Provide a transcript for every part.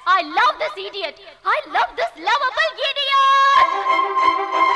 I love this idiot. I love this lovable idiot.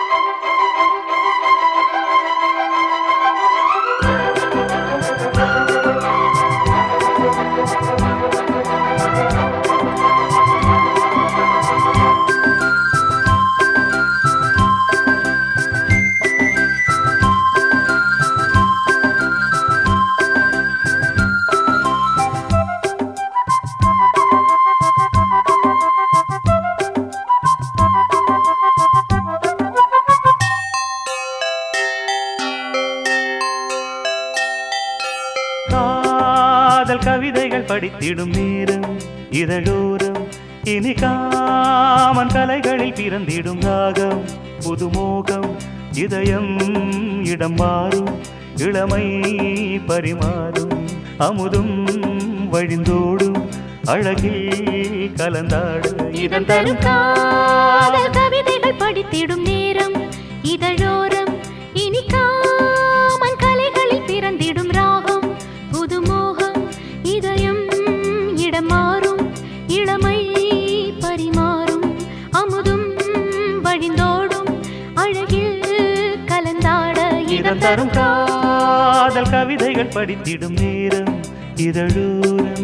காதல் கவிதைகள் படித்திடும் நேரம் இதழோரம் இனி காமன் கலைகளில் பிறந்திடும் ராகம் புதுமோகம் இதயம் இடம் மாறும் இளமை பரிமாறும் அமுதும் வழிந்தோடும் அழகில் கலந்தாடு இதன் தரும் காதல் கவிதைகள் படித்திடும் நேரம் இதழோரம் இனி காமன் கலைகளில் பிறந்திடும் ராகம் புதுமோகம் இதயம் இடம் மாறும் இளமை பரிமாறும் அமுதும் வழிந்தோடும் அழகில் கலந்தாட இதன் தரும் காதல் கவிதைகள் படித்திடும் நேரம் இதழோரம்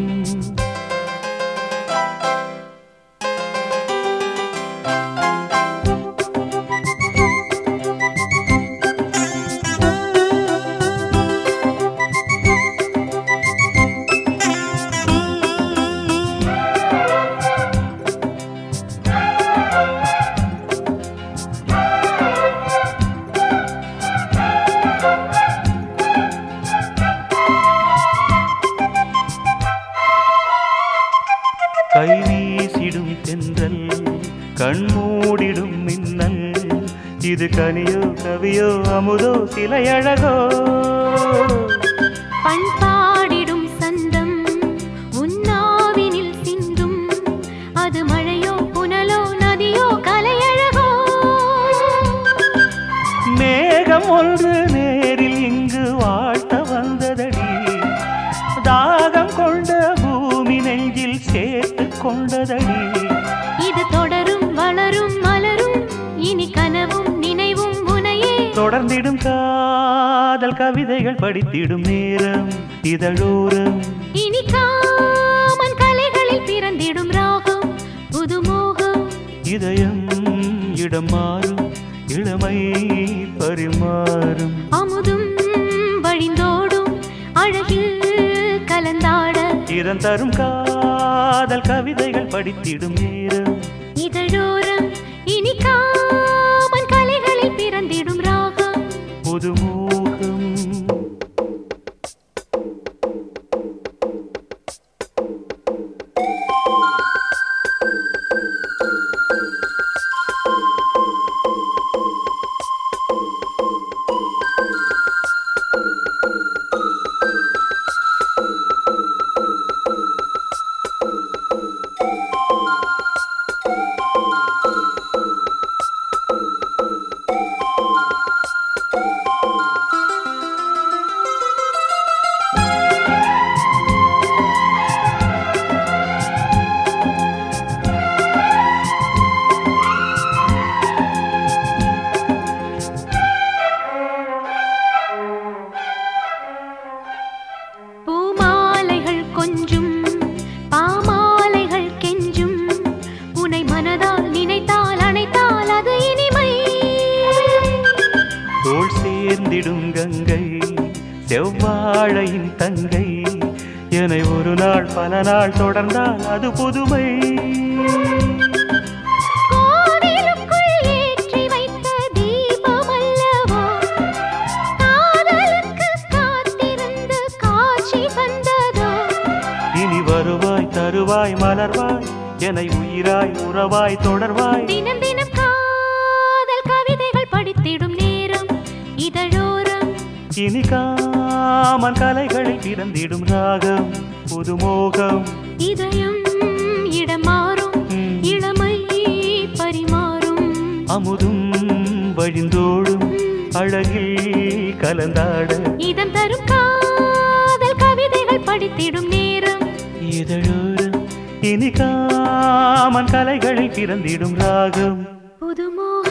கை வீசிடும் தென்றல் கண்மூடிடும் மின்னல் இது கனியோ கவியோ அமுதோ சிலையழகோ பண்பாடிடும் சந்தம் உன்னாவினில் சிந்தும் அது மழையோ புனலோ நதியோ கலையழகோ மேகம் ஒன்று நேரில் இங்கு வாழ்த்த வந்ததடி தாகம் கொண்ட பூமி நெஞ்சில் சேர்த்து கொண்டதடி இது தொடரும் வளரும் மலரும் இனி கனவும் நினைவும் உனையே தொடர்ந்திடும் காதல் கவிதைகள் படித்திடும் நேரம் இதழோரம் இனி காமன் கலைகளில் பிறந்திடும் ராகம் புதுமோகம் இதயம் இடம் மாறும் இளமை பரிமாறும் அமுதும் வழிந்தோடும் அழகில் கலந்தாட இதன் தரும் காதல் கவிதைகள் படித்திடும் நேரம் இதழோரம் இனி காமன் கலைகளில் பிறந்திடும் ராகம் புதுமோகம் பூமாலைகள் கொஞ்சும் பாமாலைகள் கெஞ்சும் உனை மனதால் நினைத்தால் அணைத்தால் அது இனிமை தோள் சேர்ந்திடும் கங்கை செவ்வாழையின் தங்கை என்னை ஒரு நாள் பல நாள் தொடர்ந்தால் அது புதுமை கோவிலுக்குள் ஏற்றி வைத்த தீபம் அல்லவோ காதலுக்கு காத்திருந்து காட்சி தந்ததோ இனி வருவாய் தருவாய் மலர்வாய் என்னை உயிராய் உறவாய் தொடர்வாய் தினம் தினம் காதல் கவிதைகள் படித்திடும் நேரம் இதழோரம் இனி காமன் கலைகளில் பிறந்திடும் ராகம் புதுமோகம் இதயம் இடம் மாறும் இளமை பரிமாறும் அமுதும் வழிந்தோடும் அழகில் கலந்தாட இதம் தரும் காதல் கவிதைகள் படித்திடும் நேரம் இதழோரம் இனி காமன் கலைகளில் பிறந்திடும் ராகம் புதுமோக